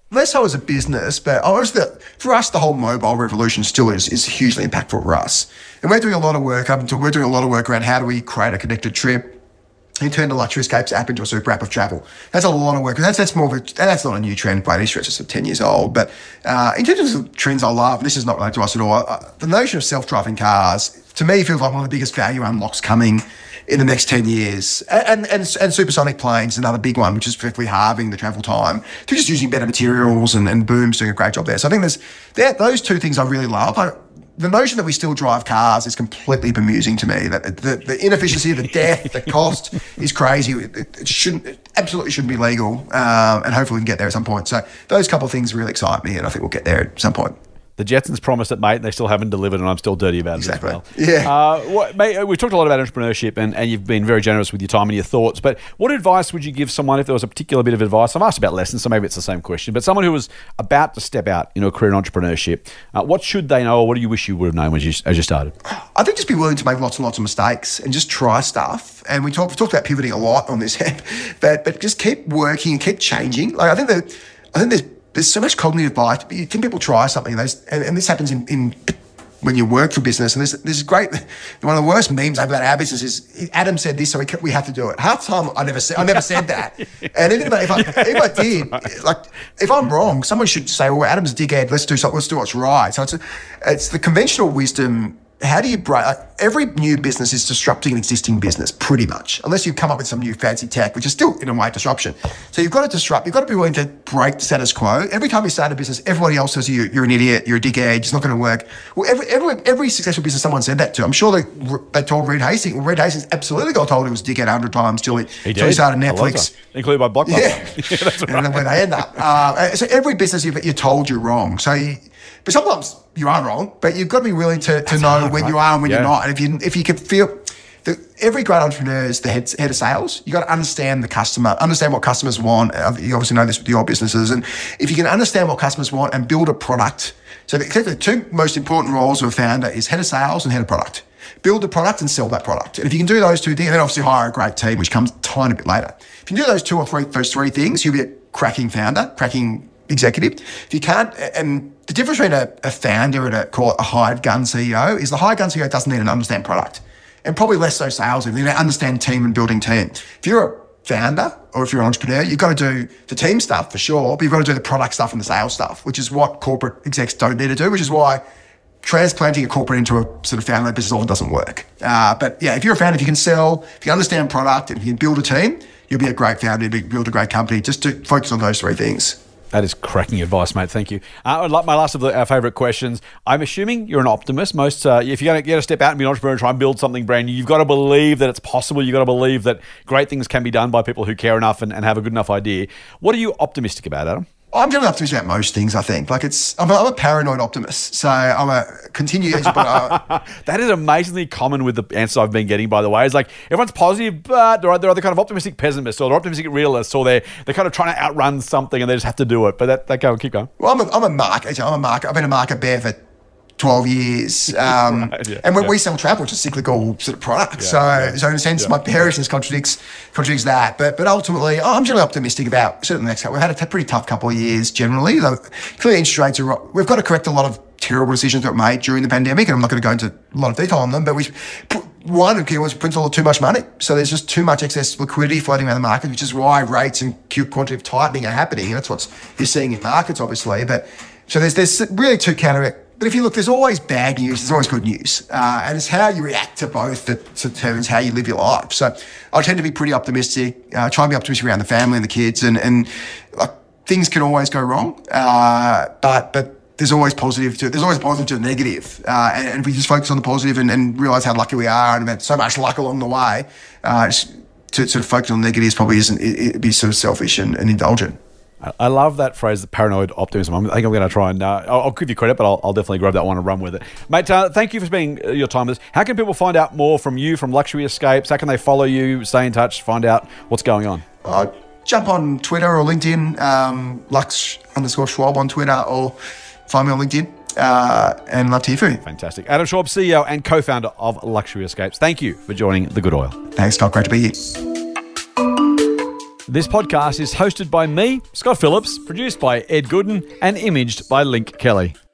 less so as a business, but I was the, for us, the whole mobile revolution still is, is hugely impactful for us. And we're doing a lot of work up until we're doing a lot of work around how do we create a connected trip and turn the Luxury Escapes app into a super app of travel. That's a lot of work. That's that's more of a, that's not a new trend by any stretch. It's ten years old. But uh, in terms of trends I love, and this is not related to us at all, uh, the notion of self-driving cars, to me, feels like one of the biggest value unlocks coming in the next ten years. And, and, and supersonic planes, another big one, which is effectively halving the travel time. They're just using better materials, and, and Boom's doing a great job there. So I think there's that, those two things I really love. I, The notion that we still drive cars is completely bemusing to me. That the, the inefficiency, the death, the cost is crazy. It, it shouldn't, it absolutely shouldn't be legal. Um, and hopefully we can get there at some point. So those couple of things really excite me, and I think we'll get there at some point. The Jetsons promised it, mate, and they still haven't delivered, and I'm still dirty about it exactly. as well. Yeah. Uh, what, mate, we've talked a lot about entrepreneurship, and, and you've been very generous with your time and your thoughts, but what advice would you give someone if there was a particular bit of advice? I've asked about lessons, so maybe it's the same question, but someone who was about to step out into a career in entrepreneurship, uh, what should they know, or what do you wish you would have known as you, as you started? I think just be willing to make lots and lots of mistakes and just try stuff. And we talked, we talked about pivoting a lot on this app, but, but just keep working and keep changing. Like I think that, I think there's, There's so much cognitive bias. You think people try something, and, and, and this happens in, in when you work for business. And this, this is great. One of the worst memes about our business is Adam said this, so we, we have to do it. Half the time, I never said I never said that. And even if I, if I, if I did, like if I'm wrong, someone should say, "Well, Adam's a dickhead. Let's do something. Let's do what's right." So it's a, it's the conventional wisdom. How do you break? Like, every new business is disrupting an existing business, pretty much, unless you come up with some new fancy tech, which is still in a way disruption. So you've got to disrupt. You've got to be willing to break the status quo. Every time you start a business, everybody else says you, you're an idiot, you're a dickhead, it's not going to work. Well, every, every every successful business, someone said that to. I'm sure they they told Reed Hastings. Well, Reed Hastings absolutely got told he was a dickhead a hundred times till he, he, till he started Netflix, included by Blockbuster. Yeah, yeah, that's right. And then where they end up. Uh, so every business you're told you're wrong. So, you, but sometimes you are wrong, but you've got to be willing to, to know hard, when right? you are and when yeah. you're not. And if you if you can feel, the, every great entrepreneur is the head, head of sales. You got to understand the customer, understand what customers want. You obviously know this with your businesses, and if you can understand what customers want and build a product. So the, the two most important roles of a founder is head of sales and head of product. Build the product and sell that product. And if you can do those two things, and then obviously hire a great team, which comes a tiny bit later. If you can do those two or three, those three things, you'll be a cracking founder, cracking executive. If you can't, and the difference between a, a founder and a, call it a hired gun C E O is the hired gun C E O doesn't need to understand product, and probably less so sales. They need to understand team and building team. If you're a founder or if you're an entrepreneur, you've got to do the team stuff for sure, but you've got to do the product stuff and the sales stuff, which is what corporate execs don't need to do, which is why transplanting a corporate into a sort of family business often doesn't work. Uh, but yeah, if you're a founder, if you can sell, if you understand product, and if you can build a team, you'll be a great founder, you'll build a great company. Just to focus on those three things. That is cracking advice, mate. Thank you. Uh, my last of the, our favourite questions. I'm assuming you're an optimist. Most, uh, if you're going to get a step out and be an entrepreneur and try and build something brand new, you've got to believe that it's possible. You've got to believe that great things can be done by people who care enough and, and have a good enough idea. What are you optimistic about, Adam? I'm generally optimistic about most things, I think. Like it's, I'm a, I'm a paranoid optimist. So I'm a continue. But uh, that is amazingly common with the answers I've been getting, by the way. It's like everyone's positive, but there are, there are the kind of optimistic pessimists or they're optimistic realists, or they're, they're kind of trying to outrun something and they just have to do it. But that, that go, keep going. Well, I'm a, I'm a market. I'm a market. I've been a market bear for twelve years. Um, right, yeah, and when yeah. we sell travel, it's a cyclical sort of product. Yeah, so, yeah, so in a sense, yeah. my bearishness contradicts contradicts that. But but ultimately, I'm generally optimistic about certainly the next couple. We've had a t- pretty tough couple of years generally. Though clearly, interest rates are. We've got to correct a lot of terrible decisions that were made during the pandemic, and I'm not going to go into a lot of detail on them. But we one of was principle of too much money. So there's just too much excess liquidity floating around the market, which is why rates and quantitative tightening are happening. And that's what you're seeing in markets, obviously. But so there's there's really two counter. But if you look, there's always bad news, there's always good news. Uh, and it's how you react to both that determines how you live your life. So I tend to be pretty optimistic, uh, try and be optimistic around the family and the kids. And, and like, things can always go wrong, uh, but but there's always positive to, there's always positive to the negative. Uh, and, and if we just focus on the positive and, and realise how lucky we are and have had so much luck along the way, uh, to sort of focus on the negatives probably isn't, it, it'd be sort of selfish and, and indulgent. I love that phrase, the paranoid optimism. I think I'm going to try and, uh, I'll, I'll give you credit, but I'll, I'll definitely grab that one and run with it. Mate, uh, thank you for spending your time with us. How can people find out more from you, from Luxury Escapes? How can they follow you, stay in touch, find out what's going on? Uh, jump on Twitter or LinkedIn, um, Lux underscore Schwab on Twitter, or find me on LinkedIn. Uh, and love to hear from you. Fantastic. Adam Schwab, C E O and co-founder of Luxury Escapes. Thank you for joining The Good Oil. Thanks, Scott. Great to be here. This podcast is hosted by me, Scott Phillips, produced by Ed Gooden, and imaged by Link Kelly.